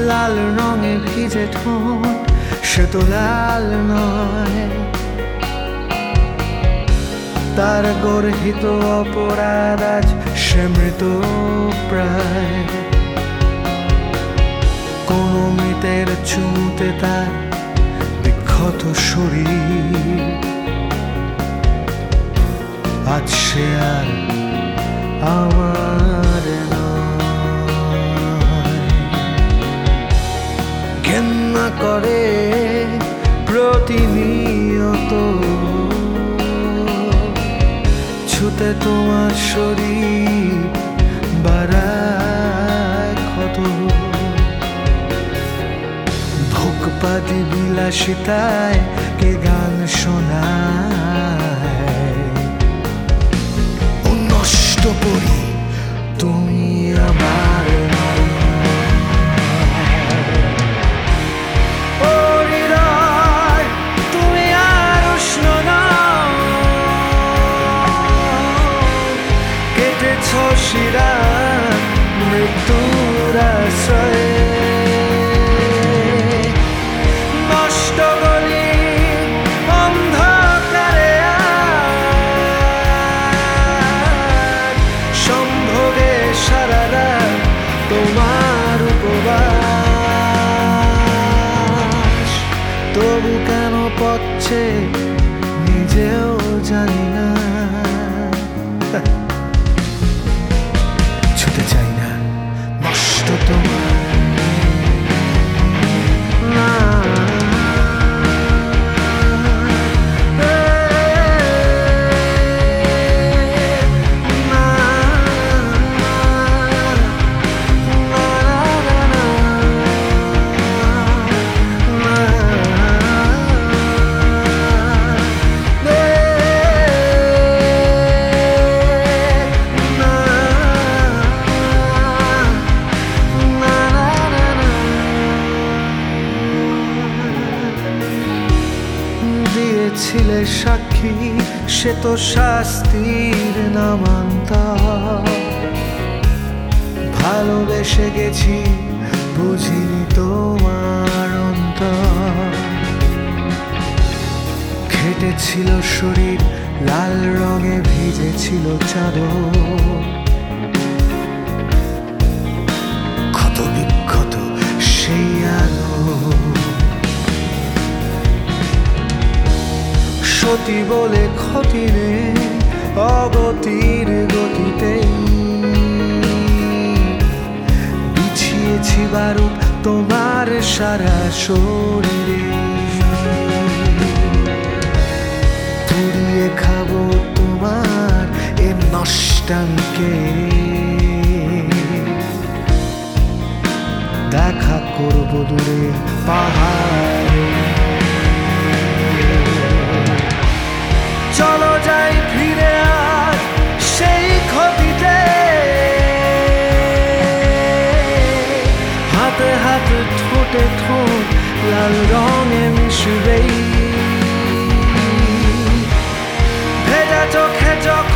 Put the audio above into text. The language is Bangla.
লাল রঙে ভিজে ঠোঁট, সে তো লাল নয়। তার গর্হিত অপরাধ আজ সে মৃত প্রায়। কোন মৃতের চুমুতে তার বিক্ষত শরীর, আজ সে আর আমার নয়। ঘেন্না করে প্রতিনিয়ত ছুতে তোমার শরীর, বাড়ায় ক্ষত। ভোগবাদী বিলাসিতায় কে গান শোনায়, ও নষ্ট করি তুমি আমার। ও হৃদয় তুমি আর উষ্ণ নও, কেটেছ শিরা মৃত্যুর আশ্রয়ে। তোমার উপবাস তবু কেন পচ্ছে নিজেও জানি না। ছুতে চাই না নষ্ট তোমার না। দিয়েছিলে সাক্ষী, সে তো শাস্তির নামান্তর। ভালোবেসে গেছি বুঝিনি তোমার অন্তর। ঘেটেছিল শরীর লাল রঙে ভিজেছিল চাদর, ক্ষত বিক্ষত সেই আলো। সতী বলে ক্ষতি নেই অগতির গতিতে, বিছিয়েছি বারুদ তোমার সারা শরীরে। পুড়িয়ে খাবো তোমার এ নষ্টাঙ্কে, দেখা করবো দূরে পাহাড়ে। চলো যাই ফিরে আর সেই ক্ষতিতে, হাতে হাতে ঠোঁটে ঠোঁট লাল রঙে মিশবেই। ভেজা চোখে চোখ